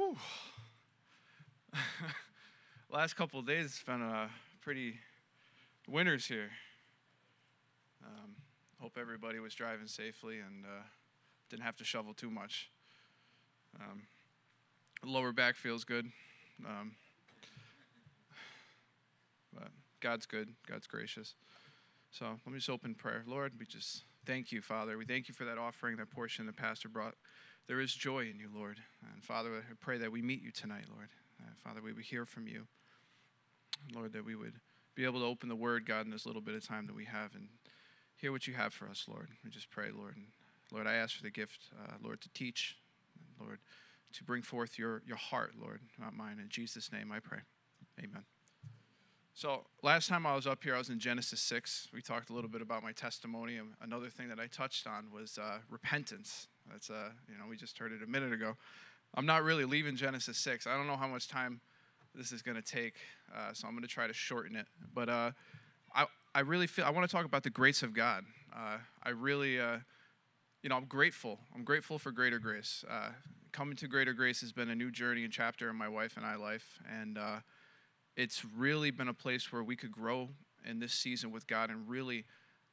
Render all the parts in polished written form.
Whew. Last couple of days, it's been pretty winters here. Hope everybody was driving safely and didn't have to shovel too much. Lower back feels good. But God's good. God's gracious. So let me just open prayer. Lord, we just thank you, Father. We thank you for that offering, that portion the pastor brought. There is joy in you, Lord. And Father, I pray that we meet you tonight, Lord. Father, we would hear from you. Lord, that we would be able to open the word, God, in this little bit of time that we have and hear what you have for us, Lord. We just pray, Lord. And Lord, I ask for the gift, Lord, to teach, and Lord, to bring forth your heart, Lord, not mine. In Jesus' name I pray. Amen. So last time I was up here, I was in Genesis 6. We talked a little bit about my testimony. And another thing that I touched on was repentance. That's, we just heard it a minute ago. I'm not really leaving Genesis 6. I don't know how much time this is going to take, so I'm going to try to shorten it. But I really feel I want to talk about the grace of God. I really, I'm grateful. I'm grateful for greater grace. Coming to greater grace has been a new journey and chapter in my wife and I life, and it's really been a place where we could grow in this season with God and really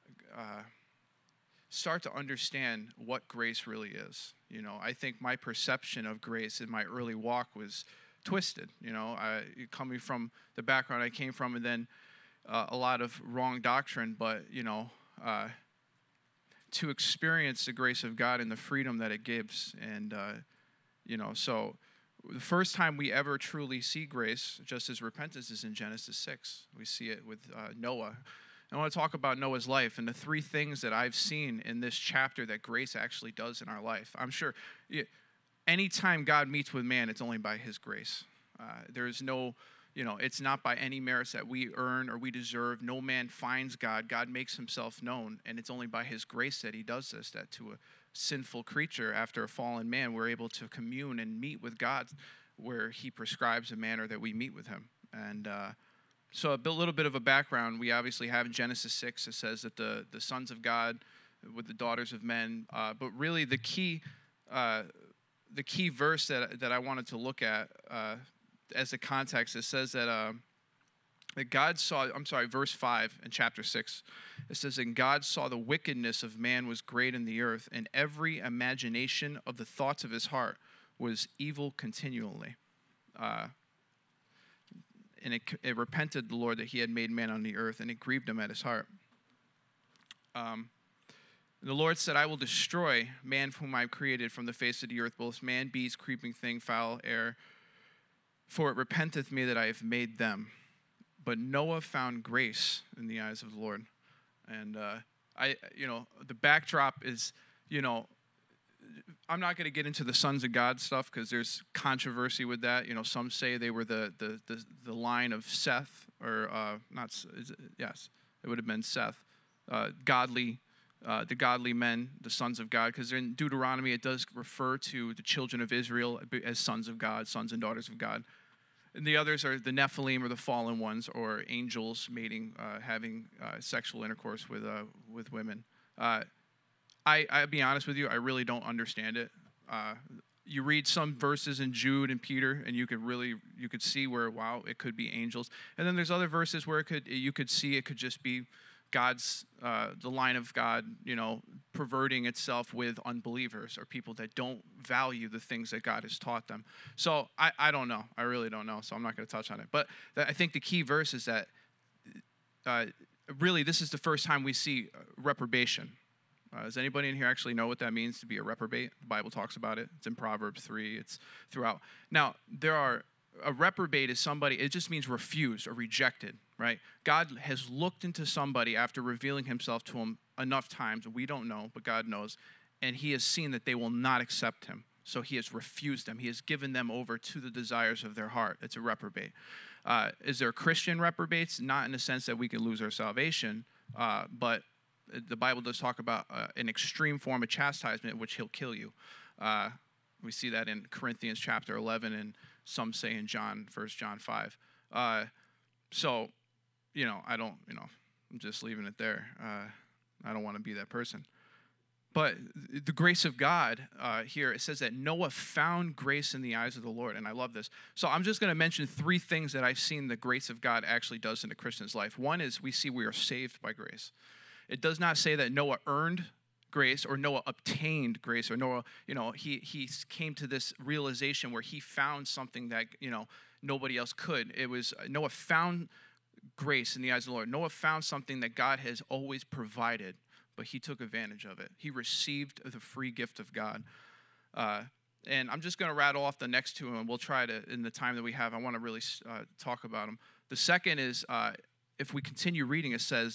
start to understand what grace really is. I think my perception of grace in my early walk was twisted. Coming from the background I came from, and then a lot of wrong doctrine, but to experience the grace of God and the freedom that it gives, and so the first time we ever truly see grace, just as repentance, is in Genesis 6. We see it with Noah. I want to talk about Noah's life and the three things that I've seen in this chapter that grace actually does in our life. I'm sure anytime God meets with man, it's only by his grace. There is no, it's not by any merits that we earn or we deserve. No man finds God. God makes himself known, and it's only by his grace that he does this, that to a sinful creature after a fallen man, we're able to commune and meet with God where he prescribes a manner that we meet with him. And so a little bit of a background, we obviously have in Genesis 6, it says that the sons of God with the daughters of men, but really the key verse that I wanted to look at as a context, it says that God saw, verse 5 in chapter 6, it says, "And God saw the wickedness of man was great in the earth, and every imagination of the thoughts of his heart was evil continually. And it repented the Lord that he had made man on the earth, and it grieved him at his heart. The Lord said, I will destroy man whom I have created from the face of the earth, both man, beast, creeping thing, foul air, for it repenteth me that I have made them. But Noah found grace in the eyes of the Lord." And the backdrop is, I'm not going to get into the sons of God stuff because there's controversy with that. Some say they were the line of Seth, or yes, it would have been Seth, the godly men, the sons of God, because in Deuteronomy it does refer to the children of Israel as sons of God, sons and daughters of God. And the others are the Nephilim, or the fallen ones, or angels mating, having sexual intercourse with women. I'll be honest with you, I really don't understand it. You read some verses in Jude and Peter, and you could see where, wow, it could be angels. And then there's other verses where you could see it could just be God's, the line of God, perverting itself with unbelievers or people that don't value the things that God has taught them. So I don't know. I really don't know. So I'm not going to touch on it. But I think the key verse is that really this is the first time we see reprobation. Does anybody in here actually know what that means to be a reprobate? The Bible talks about it. It's in Proverbs 3. It's throughout. Now, a reprobate is somebody, it just means refused or rejected, right? God has looked into somebody after revealing himself to him enough times, we don't know, but God knows, and he has seen that they will not accept him. So he has refused them. He has given them over to the desires of their heart. It's a reprobate. Is there Christian reprobates? Not in the sense that we can lose our salvation, but the Bible does talk about an extreme form of chastisement, which he'll kill you. We see that in Corinthians chapter 11, and some say in 1 John 5. So, I'm just leaving it there. I don't want to be that person. But the grace of God here, it says that Noah found grace in the eyes of the Lord, and I love this. So I'm just going to mention three things that I've seen the grace of God actually does in a Christian's life. One is we see we are saved by grace. It does not say that Noah earned grace or Noah obtained grace or Noah, he came to this realization where he found something that, nobody else could. It was Noah found grace in the eyes of the Lord. Noah found something that God has always provided, but he took advantage of it. He received the free gift of God. And I'm just going to rattle off the next two, and we'll try to, in the time that we have, I want to really talk about them. The second is, if we continue reading, it says,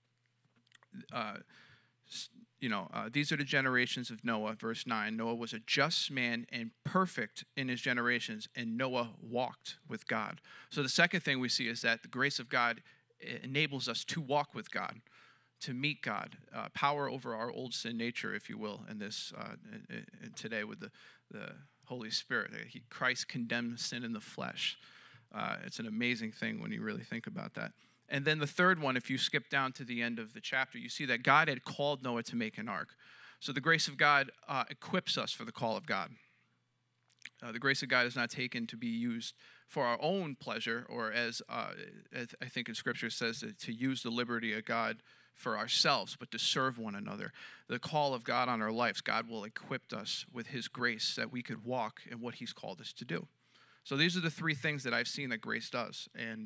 these are the generations of Noah, verse 9. Noah was a just man and perfect in his generations, and Noah walked with God. So the second thing we see is that the grace of God enables us to walk with God, to meet God, power over our old sin nature, if you will, in this today with the Holy Spirit. Christ condemned sin in the flesh. It's an amazing thing when you really think about that. And then the third one, if you skip down to the end of the chapter, you see that God had called Noah to make an ark. So the grace of God equips us for the call of God. The grace of God is not taken to be used for our own pleasure, or as I think in Scripture it says, to use the liberty of God for ourselves, but to serve one another. The call of God on our lives, God will equip us with his grace that we could walk in what he's called us to do. So these are the three things that I've seen that grace does. And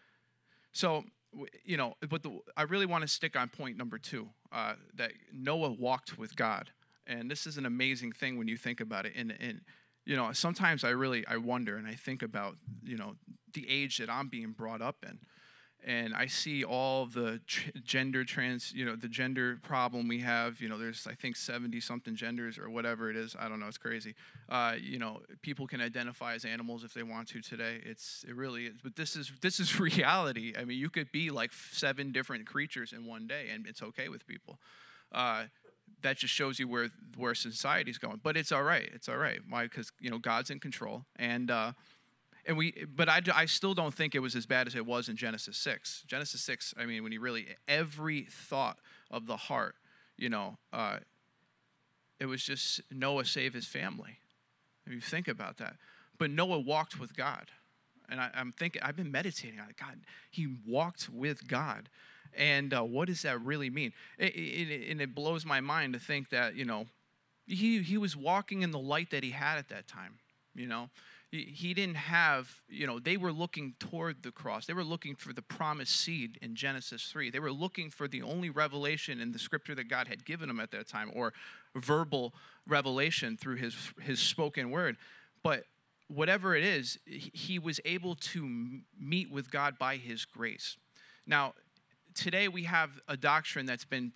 I really want to stick on point number 2, that Noah walked with God. And this is an amazing thing when you think about it. And sometimes I wonder and I think about, the age that I'm being brought up in. And I see all the gender problem we have. There's, I think, 70-something genders or whatever it is. I don't know. It's crazy. People can identify as animals if they want to today. It really is. But this is reality. I mean, you could be like 7 different creatures in one day, and it's okay with people. That just shows you where society's going. But it's all right. It's all right. Why? Because, God's in control. But I still don't think it was as bad as it was in Genesis 6. Genesis 6, I mean, when you really, every thought of the heart, it was just Noah save his family. If you think about that. But Noah walked with God. And I'm thinking, I've been meditating on it. God, he walked with God. And what does that really mean? And it blows my mind to think that, he was walking in the light that he had at that time, He didn't have, they were looking toward the cross. They were looking for the promised seed in Genesis 3. They were looking for the only revelation in the scripture that God had given them at that time, or verbal revelation through his spoken word. But whatever it is, he was able to meet with God by his grace. Now, today we have a doctrine that's been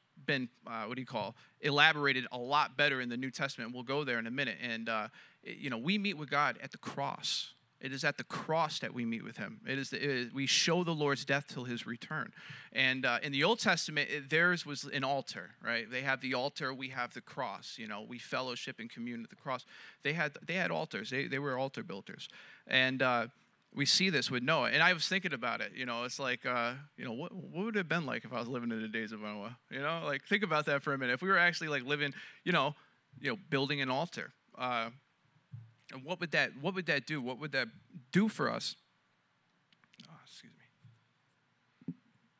elaborated a lot better in the New Testament. We'll go there in a minute. And, we meet with God at the cross. It is at the cross that we meet with him. We show the Lord's death till his return. And in the Old Testament, theirs was an altar, right? They have the altar, we have the cross. We fellowship and commune at the cross. They had altars. They were altar builders. And we see this with Noah. And I was thinking about it. It's like, what would it have been like if I was living in the days of Noah? Think about that for a minute. If we were actually living, building an altar. And what would that do? What would that do for us? Oh, excuse me.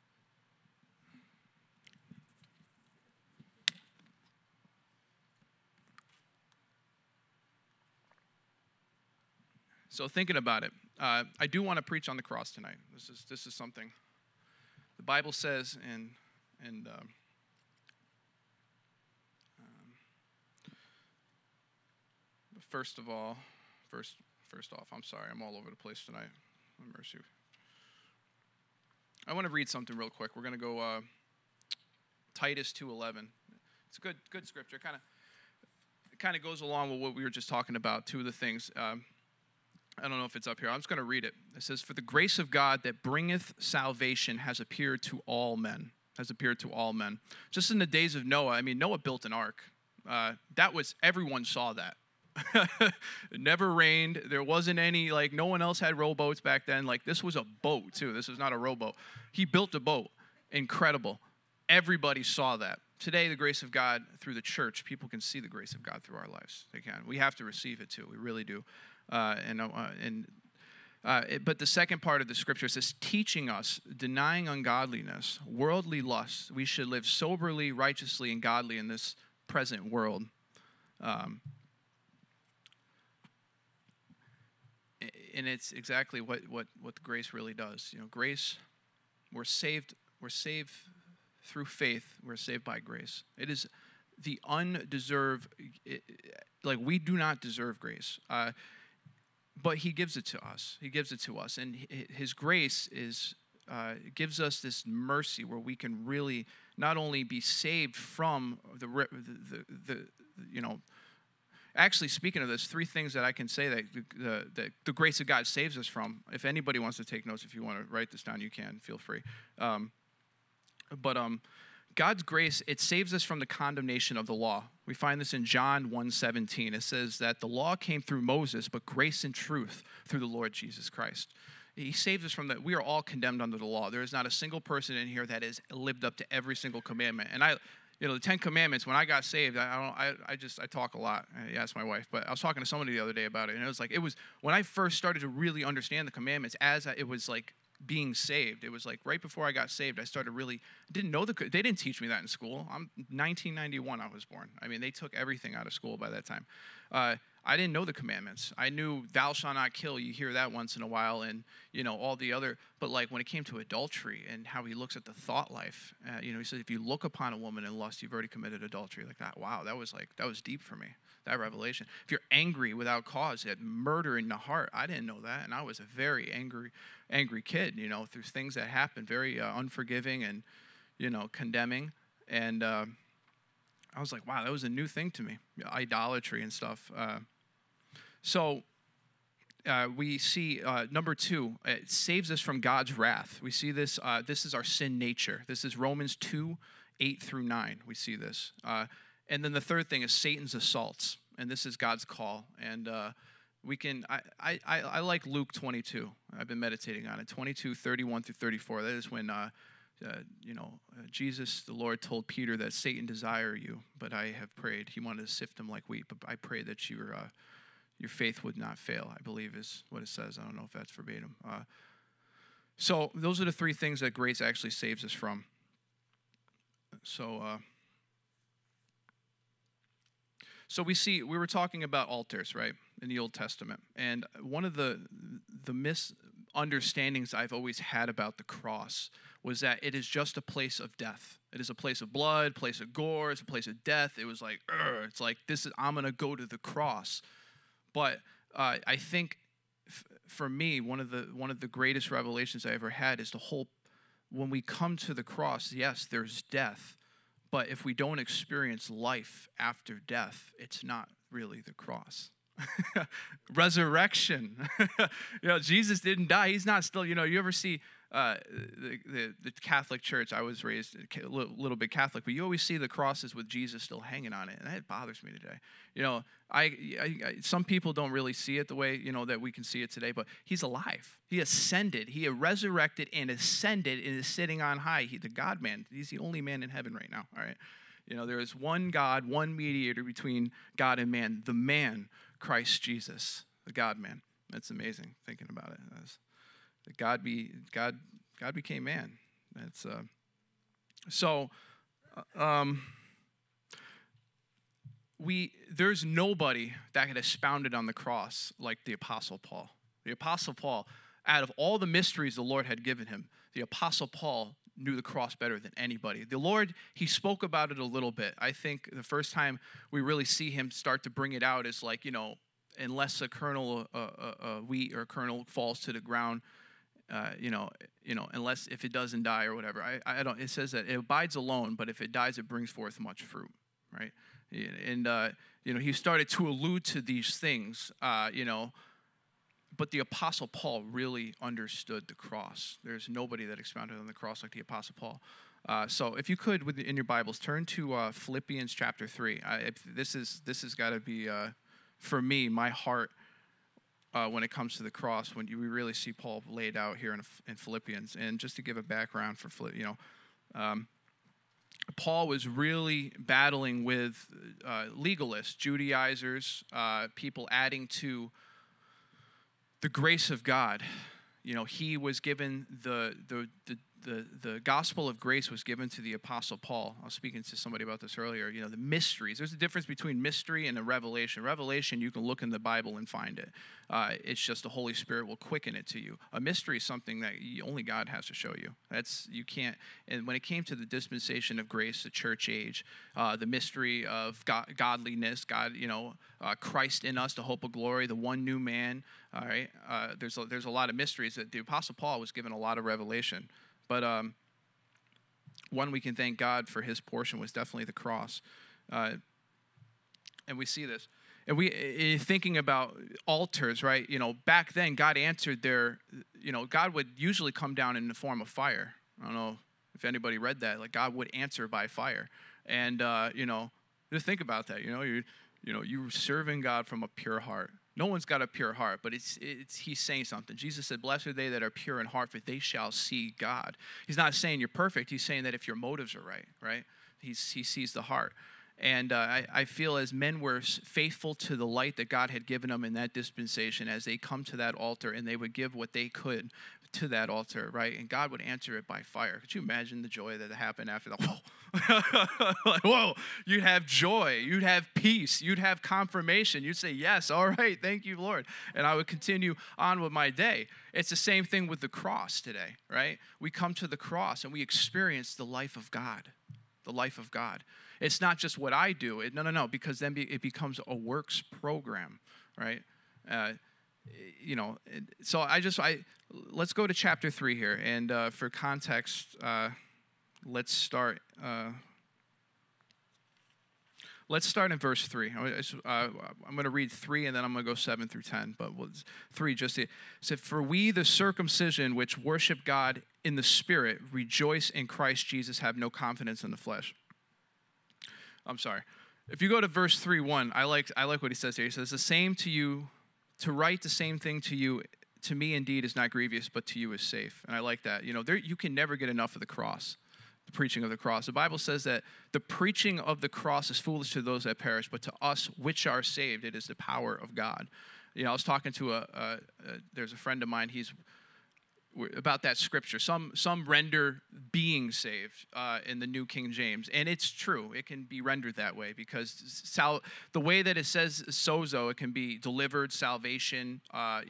So thinking about it, I do want to preach on the cross tonight. This is something the Bible says, and first off, I'm sorry, I'm all over the place tonight. Have mercy. I want to read something real quick. We're going to go Titus 2:11. It's a good scripture. It kind of goes along with what we were just talking about. Two of the things. I don't know if it's up here. I'm just going to read it. It says, "For the grace of God that bringeth salvation has appeared to all men." Just in the days of Noah. Noah built an ark. Everyone saw that. It never rained. There wasn't any, no one else had rowboats back then. This was a boat too. This was not a rowboat. He built a boat. Incredible. Everybody saw that. Today, the grace of God through the church, people can see the grace of God through our lives. They can. We have to receive it too. We really do. But the second part of the scripture says, teaching us, denying ungodliness, worldly lusts, we should live soberly, righteously, and godly in this present world. And it's exactly what the grace really does. You know, grace, we're saved through faith. We're saved by grace. It is the undeserved, like we do not deserve grace. But he gives it to us. He gives it to us. And his grace gives us this mercy where we can really not only be saved from actually, speaking of this, 3 things that I can say that the grace of God saves us from. If anybody wants to take notes, if you want to write this down, you can. Feel free. God's grace, it saves us from the condemnation of the law. We find this in John 1:17. It says that the law came through Moses, but grace and truth through the Lord Jesus Christ. He saves us from that. We are all condemned under the law. There is not a single person in here that has lived up to every single commandment. And the 10 Commandments, when I got saved, I talk a lot. I asked my wife, but I was talking to somebody the other day about it. And it was when I first started to really understand the commandments it was like being saved. It was like right before I got saved, I started didn't know they didn't teach me that in school. 1991 I was born. I mean, they took everything out of school by that time. I didn't know the commandments. I knew thou shalt not kill. You hear that once in a while, and all the other. But like when it came to adultery and how he looks at the thought life, he says if you look upon a woman in lust, you've already committed adultery. Like that. Wow, that was deep for me. That revelation. If you're angry without cause, you had murder in the heart. I didn't know that, and I was a very angry kid. Through things that happened, very unforgiving and condemning, and I was like, wow, that was a new thing to me. Idolatry and stuff. So we see, number 2, it saves us from God's wrath. We see this. This is our sin nature. This is Romans 2:8-9. We see this. And then the third thing is Satan's assaults. And this is God's call. And I like Luke 22. I've been meditating on it. 22:31-34. That is when, Jesus, the Lord, told Peter that Satan desire you, but I have prayed. He wanted to sift him like wheat, but I pray that your faith would not fail, I believe is what it says. I don't know if that's verbatim. So those are the 3 things that grace actually saves us from. So we were talking about altars, right, in the Old Testament. And one of the misunderstandings I've always had about the cross was that it is just a place of death. It is a place of blood, place of gore, it's a place of death. It was like, it's like, I'm going to go to the cross. But I think for me, one of the greatest revelations I ever had is when we come to the cross, yes, there's death. But if we don't experience life after death, it's not really the cross. Resurrection. Jesus didn't die. He's not still, you ever see the Catholic Church. I was raised a little bit Catholic, but you always see the crosses with Jesus still hanging on it, and that bothers me today. Some people don't really see it the way that we can see it today, but he's alive. He ascended. He resurrected and ascended and is sitting on high. The God-man. He's the only man in heaven right now. All right, there is one God, one mediator between God and man. The man, Christ Jesus, the God-man. That's amazing thinking about it. God became man. That's there's nobody that had expounded on the cross like the Apostle Paul. The Apostle Paul, out of all the mysteries the Lord had given him, the Apostle Paul knew the cross better than anybody. The Lord, he spoke about it a little bit. I think the first time we really see him start to bring it out is like, unless a kernel of wheat or a kernel falls to the ground, unless if it doesn't die or whatever. I don't. It says that it abides alone, but if it dies, it brings forth much fruit, right? And he started to allude to these things, but the Apostle Paul really understood the cross. There's nobody that expounded on the cross like the Apostle Paul. So if you could, in your Bibles, turn to Philippians chapter 3. This has got to be for me my heart. When it comes to the cross, we really see Paul laid out here in Philippians. And just to give a background for Paul was really battling with legalists, Judaizers, people adding to the grace of God. You know, he was given the gospel of grace was given to the Apostle Paul. I was speaking to somebody about this earlier. You know, the mysteries. There's a difference between mystery and a revelation. Revelation, you can look in the Bible and find it. It's just the Holy Spirit will quicken it to you. A mystery is something that only God has to show you. You can't. And when it came to the dispensation of grace, the church age, the mystery of godliness, God, Christ in us, the hope of glory, the one new man. All right. There's a lot of mysteries that the Apostle Paul was given a lot of revelation. But one we can thank God for his portion was definitely the cross. And we see this. And thinking about altars, right? You know, back then God answered God would usually come down in the form of fire. I don't know if anybody read that. Like God would answer by fire. And, just think about that. You're serving God from a pure heart. No one's got a pure heart, but he's saying something. Jesus said, blessed are they that are pure in heart, for they shall see God. He's not saying you're perfect. He's saying that if your motives are right? He sees the heart. And I feel as men were faithful to the light that God had given them in that dispensation, as they come to that altar and they would give what they could to that altar, right? And God would answer it by fire. Could you imagine the joy that happened after that? Whoa. Like, whoa, you'd have joy. You'd have peace. You'd have confirmation. You'd say, yes, all right, thank you, Lord. And I would continue on with my day. It's the same thing with the cross today, right? We come to the cross and we experience the life of God. The life of God. It's not just what I do. No, because then it becomes a works program, right? So let's go to chapter 3 here. And for context, let's start in verse 3. I'm going to read 3, and then I'm going to go 7 through 10. But 3 just said, for we, the circumcision, which worship God in the Spirit, rejoice in Christ Jesus, have no confidence in the flesh. I'm sorry. If you go to verse 3:1, I like what he says here. He says, the same to you, to write the same thing to you, to me indeed is not grievous, but to you is safe. And I like that. You can never get enough of the cross. The preaching of the cross. The Bible says that the preaching of the cross is foolish to those that perish, but to us which are saved, it is the power of God. I was talking to there's a friend of mine. He's about that scripture. Some render being saved in the New King James, and it's true. It can be rendered that way because the way that it says sozo, it can be delivered, salvation.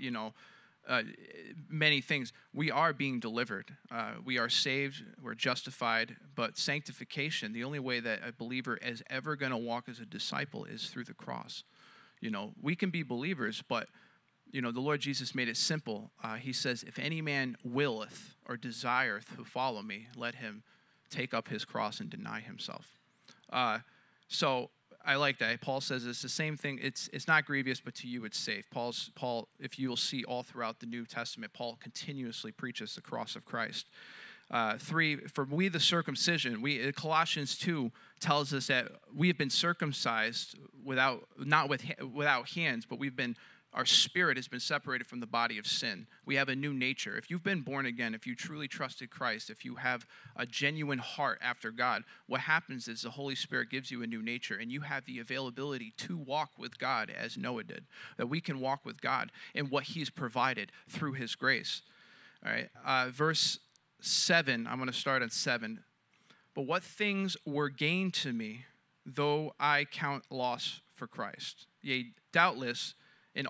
Many things. We are being delivered. We are saved. We're justified. But sanctification, the only way that a believer is ever going to walk as a disciple is through the cross. We can be believers, but the Lord Jesus made it simple. He says, if any man willeth or desireth to follow me, let him take up his cross and deny himself. So I like that. Paul says it's the same thing. It's not grievous, but to you it's safe. Paul, if you will see all throughout the New Testament, Paul continuously preaches the cross of Christ. 3, for we the circumcision, Colossians 2 tells us that we have been circumcised without hands, but our spirit has been separated from the body of sin. We have a new nature. If you've been born again, if you truly trusted Christ, if you have a genuine heart after God, what happens is the Holy Spirit gives you a new nature, and you have the availability to walk with God as Noah did, that we can walk with God in what he's provided through his grace. All right, verse 7, I'm going to start at 7. But what things were gained to me, though I count loss for Christ? Yea, doubtless, and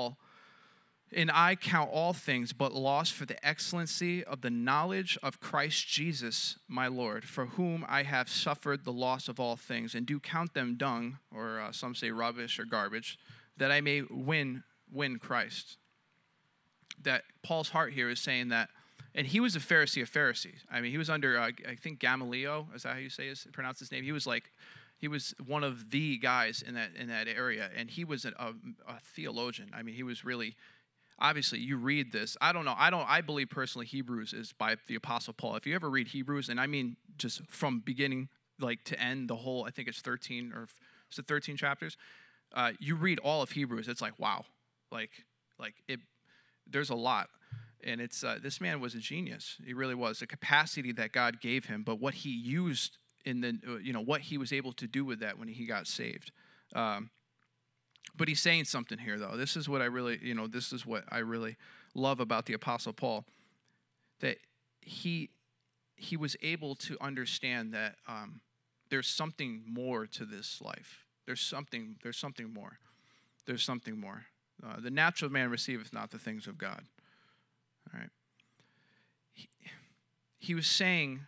I count all things but loss for the excellency of the knowledge of Christ Jesus my Lord, for whom I have suffered the loss of all things, and do count them dung, or some say rubbish or garbage, that I may win Christ. That Paul's heart here is saying that, and he was a Pharisee of Pharisees. I mean, he was under, I think Gamaliel, is that how you pronounce his name? He was one of the guys in that area, and he was a theologian. I mean, he was really, obviously, you read this. I don't know. I believe personally Hebrews is by the Apostle Paul. If you ever read Hebrews, and I mean just from beginning to end, the whole, I think it's 13 or is it 13 chapters? You read all of Hebrews, it's like, wow. There's a lot. And it's this man was a genius. He really was. The capacity that God gave him, but what he used in the what he was able to do with that when he got saved. But he's saying something here, though. This is what I really love about the Apostle Paul, that he was able to understand that there's something more to this life. There's something more. There's something more. The natural man receiveth not the things of God. All right. He was saying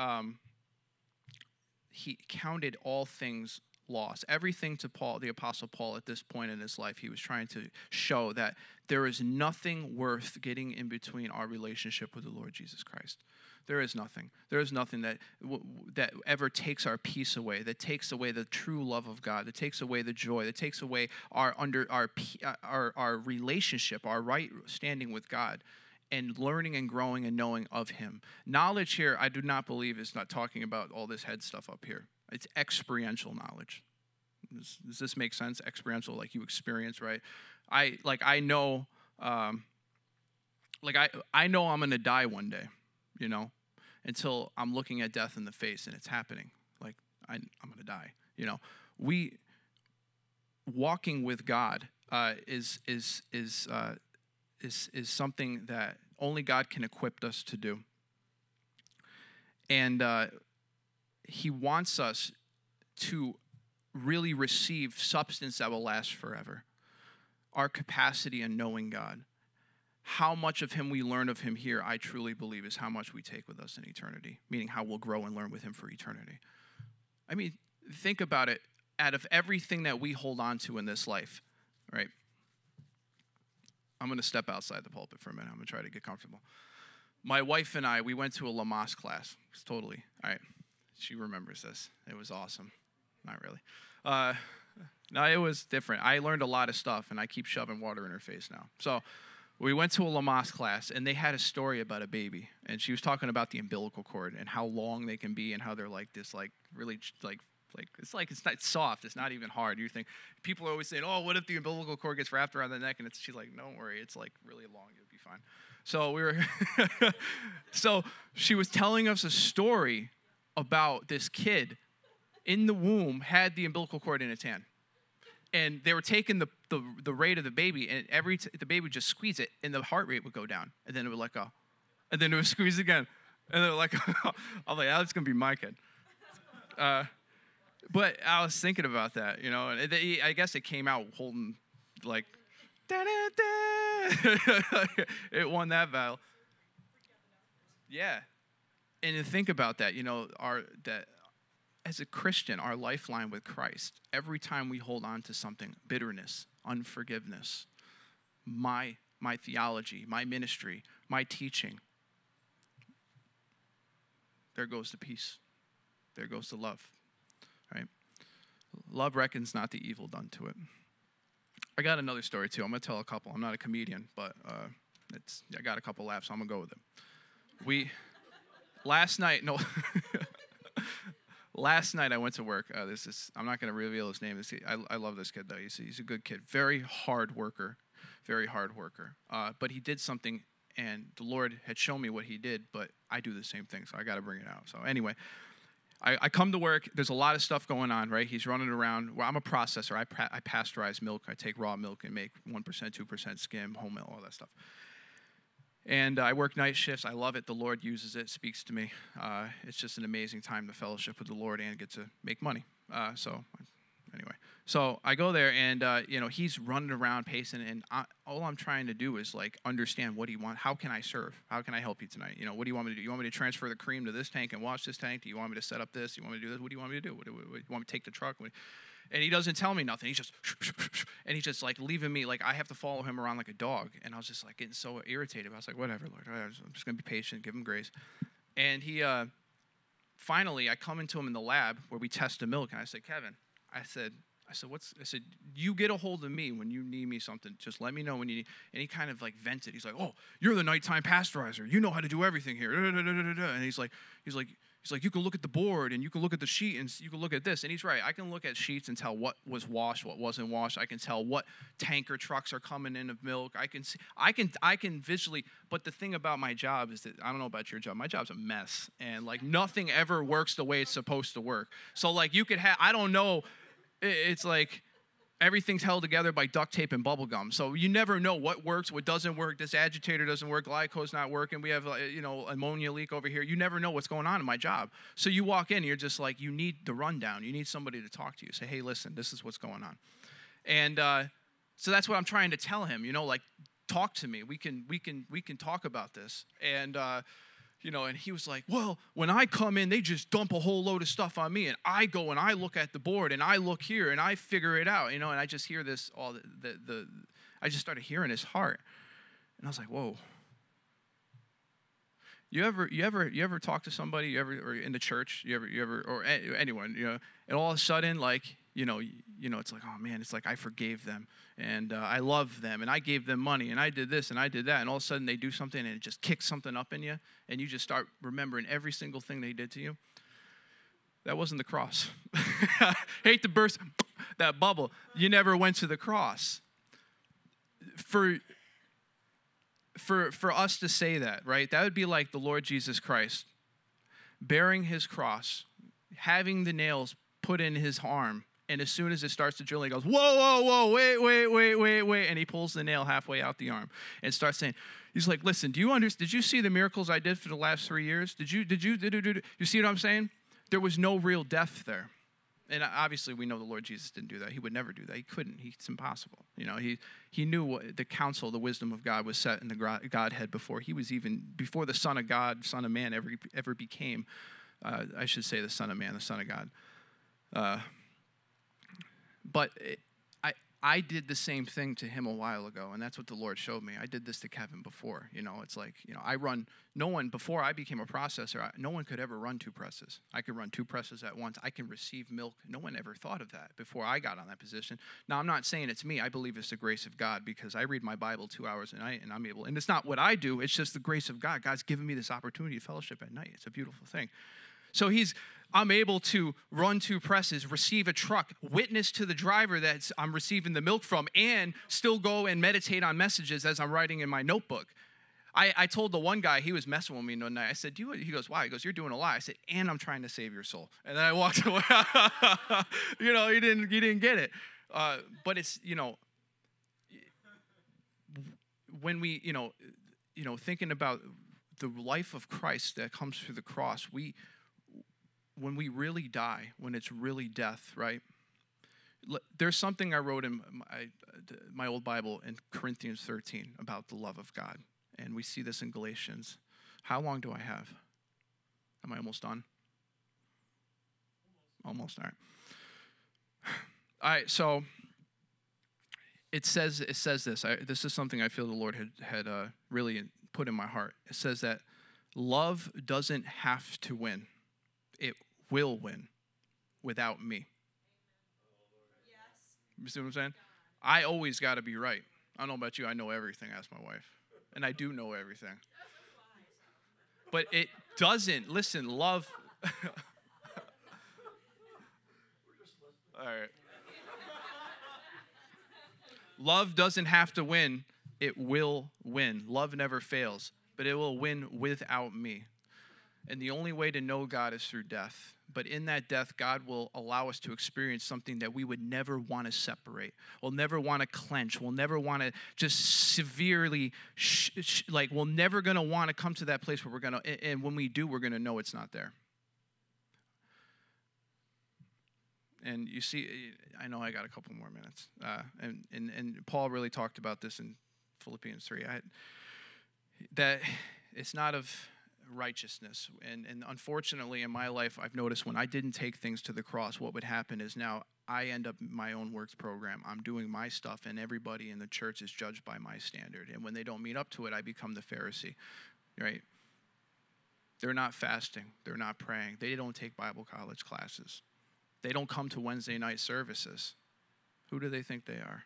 he counted all things lost. Everything to Paul, the Apostle Paul, at this point in his life, he was trying to show that there is nothing worth getting in between our relationship with the Lord Jesus Christ. There is nothing. There is nothing that ever takes our peace away, that takes away the true love of God, that takes away the joy, that takes away our relationship, our right standing with God, and learning and growing and knowing of him. Knowledge here, I do not believe, is not talking about all this head stuff up here. It's experiential knowledge. Does this make sense? Experiential, like you experience, right? I know I'm going to die one day, until I'm looking at death in the face and it's happening. Like I'm going to die. We walking with God is something that only God can equip us to do. And he wants us to really receive substance that will last forever. Our capacity in knowing God. How much of him we learn of him here, I truly believe, is how much we take with us in eternity, meaning how we'll grow and learn with him for eternity. I mean, think about it. Out of everything that we hold on to in this life, right? I'm going to step outside the pulpit for a minute. I'm going to try to get comfortable. My wife and I, we went to a Lamaze class. Totally. All right. She remembers this. It was awesome. Not really. No, it was different. I learned a lot of stuff, and I keep shoving water in her face now. So we went to a Lamaze class, and they had a story about a baby. And she was talking about the umbilical cord and how long they can be and how they're like this, like really it's not soft. It's not even hard. You think people are always saying, "Oh, what if the umbilical cord gets wrapped around the neck?" And she's like, "Don't worry, it's like really long. You'll be fine." So so she was telling us a story about this kid in the womb had the umbilical cord in its hand, and they were taking the rate of the baby, and the baby would just squeeze it, and the heart rate would go down, and then it would let go, and then it would squeeze again, and then like, I'm like, that's gonna be my kid. But I was thinking about that, and I guess it came out holding, like, it won that battle. Yeah. And to think about that, that as a Christian, our lifeline with Christ, every time we hold on to something, bitterness, unforgiveness, my theology, my ministry, my teaching, there goes the peace. There goes the love. Right? Love reckons not the evil done to it. I got another story too. I'm gonna tell a couple. I'm not a comedian, but I got a couple laughs, so I'm gonna go with it. Last night I went to work. I'm not gonna reveal his name. I love this kid though. He's a good kid. Very hard worker. But he did something, and the Lord had shown me what he did. But I do the same thing, so I got to bring it out. So anyway. I come to work. There's a lot of stuff going on, right? He's running around. Well, I'm a processor. I pasteurize milk. I take raw milk and make 1%, 2% skim, whole milk, all that stuff. And I work night shifts. I love it. The Lord uses it, speaks to me. It's just an amazing time to fellowship with the Lord and get to make money. So I go there, and he's running around pacing, and all I'm trying to do is like understand what he wants. How can I serve? How can I help you tonight? What do you want me to do? You want me to transfer the cream to this tank and wash this tank? Do you want me to set up this? Do you want me to do this? What do you want me to do? What do you want me to take the truck? And he doesn't tell me nothing. He's just like leaving me, like I have to follow him around like a dog. And I was just like getting so irritated. I was like, whatever, Lord. I'm just going to be patient, give him grace. And he, finally, I come into him in the lab where we test the milk. And I said, Kevin, I said, you get a hold of me when you need me something. Just let me know when you need. And he kind of like vented. He's like, oh, you're the nighttime pasteurizer. You know how to do everything here. And he's like, He's like, you can look at the board and you can look at the sheet and you can look at this. And he's right. I can look at sheets and tell what was washed, what wasn't washed. I can tell what tanker trucks are coming in of milk. I can see, I can visually. But the thing about my job is that, I don't know about your job, my job's a mess. And like nothing ever works the way it's supposed to work. So like you could have, I don't know, it's like, everything's held together by duct tape and bubble gum. So you never know what works, what doesn't work. This agitator doesn't work. Glyco's not working. We have, ammonia leak over here. You never know what's going on in my job. So you walk in, and you're just like, you need the rundown. You need somebody to talk to you. Say, hey, listen, this is what's going on. And so that's what I'm trying to tell him. Like, talk to me. We can talk about this. And and he was like, well, when I come in, they just dump a whole load of stuff on me. And I go and I look at the board and I look here and I figure it out, and I just hear this, I just started hearing his heart. And I was like, whoa. You ever talk to somebody, or in the church, or anyone, and all of a sudden, like, it's like, oh man, it's like I forgave them and I love them and I gave them money and I did this and I did that, and all of a sudden they do something and it just kicks something up in you and you just start remembering every single thing they did to you. That wasn't the cross. Hate to burst that bubble. You never went to the cross. For us to say that, right? That would be like the Lord Jesus Christ bearing his cross, having the nails put in his arm, and as soon as it starts to drill, he goes, whoa, wait, and he pulls the nail halfway out the arm and starts saying, he's like, listen, did you see the miracles I did for the last 3 years? Did you see what I'm saying? There was no real death there. And obviously we know the Lord Jesus didn't do that. He would never do that. He couldn't. It's impossible. He knew what the counsel, the wisdom of God was set in the Godhead before the Son of God, Son of Man ever became, I should say the Son of Man, the Son of God. But I did the same thing to him a while ago, and that's what the Lord showed me. I did this to Kevin before. It's like, I run, before I became a processor, no one could ever run 2 presses. I could run 2 presses at once. I can receive milk. No one ever thought of that before I got on that position. Now, I'm not saying it's me. I believe it's the grace of God, because I read my Bible 2 hours and I'm able, and it's not what I do, it's just the grace of God. God's given me this opportunity to fellowship at night. It's a beautiful thing. So I'm able to run 2 presses, receive a truck, witness to the driver that I'm receiving the milk from, and still go and meditate on messages as I'm writing in my notebook. I told the one guy, he was messing with me one night. I said, he goes, why? He goes, you're doing a lot. I said, and I'm trying to save your soul. And then I walked away. He didn't get it. But it's, when we, thinking about the life of Christ that comes through the cross, when we really die, when it's really death, right? There's something I wrote in my old Bible in Corinthians 13 about the love of God. And we see this in Galatians. How long do I have? Am I almost done? Almost, all right. All right, so it says this. This is something I feel the Lord had really put in my heart. It says that love doesn't have to win. It will win without me. Yes. You see what I'm saying? I always got to be right. I don't know about you. I know everything. Ask my wife. And I do know everything. But it doesn't. Listen, love. All right. Love doesn't have to win. It will win. Love never fails. But it will win without me. And the only way to know God is through death. But in that death, God will allow us to experience something that we would never want to separate. We'll never want to clench. We'll never want to just severely, we're never going to want to come to that place where we're going to, and when we do, we're going to know it's not there. And you see, I know I got a couple more minutes. And Paul really talked about this in Philippians 3. That it's not of righteousness. And unfortunately, in my life, I've noticed when I didn't take things to the cross, what would happen is now I end up in my own works program. I'm doing my stuff, and everybody in the church is judged by my standard. And when they don't meet up to it, I become the Pharisee, right? They're not fasting. They're not praying. They don't take Bible college classes. They don't come to Wednesday night services. Who do they think they are?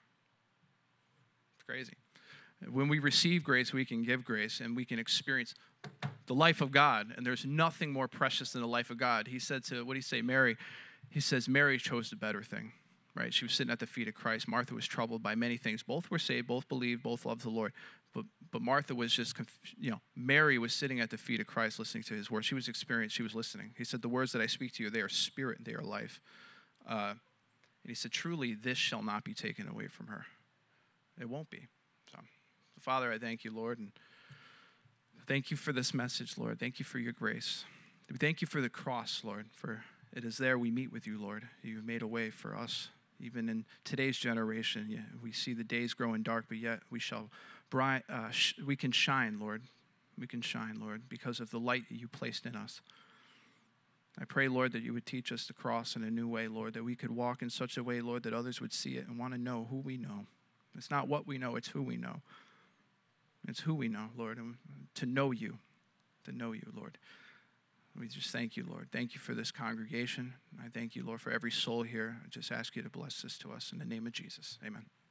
It's crazy. When we receive grace, we can give grace, and we can experience the life of God, and there's nothing more precious than the life of God. He said to, what did he say, Mary? He says, Mary chose the better thing, right? She was sitting at the feet of Christ. Martha was troubled by many things. Both were saved, both believed, both loved the Lord. But Martha was just, Mary was sitting at the feet of Christ listening to his words. She was experienced. She was listening. He said, the words that I speak to you, they are spirit and they are life. And he said, truly, this shall not be taken away from her. It won't be. So, Father, I thank you, Lord, and thank you for this message, Lord. Thank you for your grace. We thank you for the cross, Lord, for it is there we meet with you, Lord. You've made a way for us. Even in today's generation, we see the days growing dark, but yet we can shine, Lord. We can shine, Lord, because of the light that you placed in us. I pray, Lord, that you would teach us the cross in a new way, Lord, that we could walk in such a way, Lord, that others would see it and want to know who we know. It's not what we know, it's who we know. It's who we know, Lord, and to know you, Lord. We just thank you, Lord. Thank you for this congregation. I thank you, Lord, for every soul here. I just ask you to bless this to us in the name of Jesus. Amen.